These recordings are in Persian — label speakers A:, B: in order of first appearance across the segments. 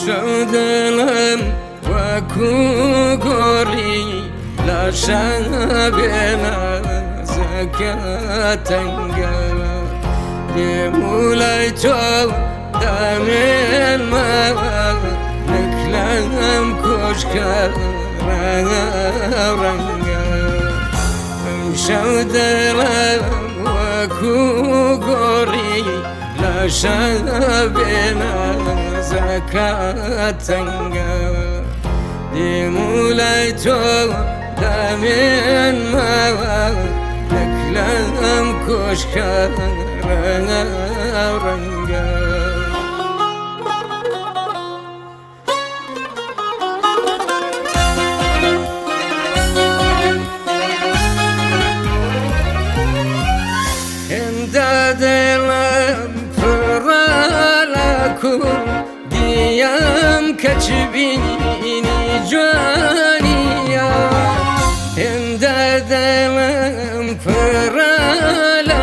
A: شدلم وەکو گۆڕی لە شەبێنە زەکەتەنگە دێم و لای تۆ دەمێنمەوە نەک لەم کۆشکە ڕەنگە ئەمشەو دڵم وەکو گۆڕی لە شەبێنە زەکەتەنگە دێم و لای تۆ دەمێنمەوە نەک لەم کۆشکە ڕەنگە هێندە دڵم پڕە لە کوردیەم کەچ بینی جوانیە هێندە دڵم پڕە لە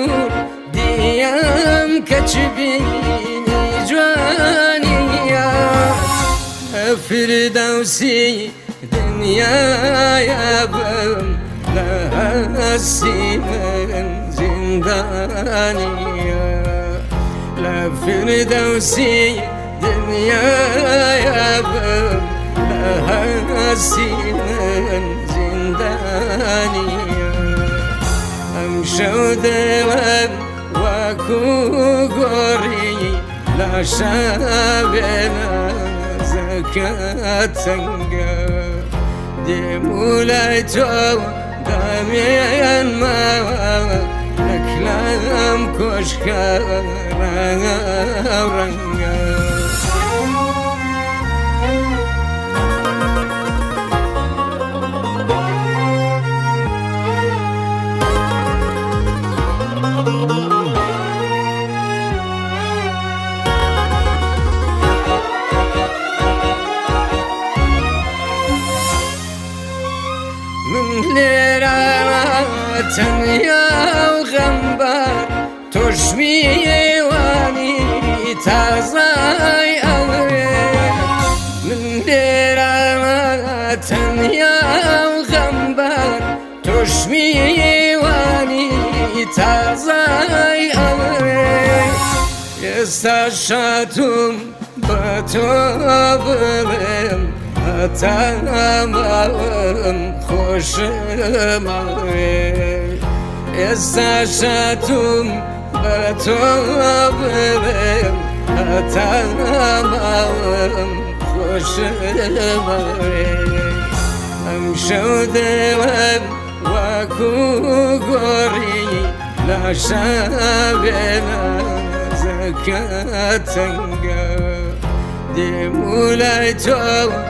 A: کوردیەم کەچ بینی جوانیە فردەوسی دنیایە بم لە هەستی من زیندانیە لە فردەوسی دنیایە بم لە هەستی من زیندانیە ئەمشەو دڵم وەکو گۆڕی لە شەبێنە زەکەتەنگە دێم و لای تۆ دەمێنمەوە نەک لەم کۆشکە ڕەنگە من لێرە تەنیا و غەمبار تۆش میوانی تازای ئەوێ من لێرە تەنیا و غەمبار تۆش میوانی تازای ئەوێ ئێستا شاتوم بە تۆ بڵێم هەتا ماوەم خۆشمەوێ ئێستا شاتوم بە تۆ بڵێم هەتا ماوەم خۆشمەوێ ئەمشەو دڵم وەکو گۆڕی لە شەبێنە زەکەتەنگە دێم و لای تۆ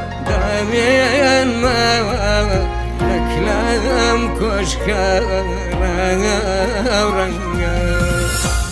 A: دەمێنمەوە نەک لەم کۆشکە ڕەنگە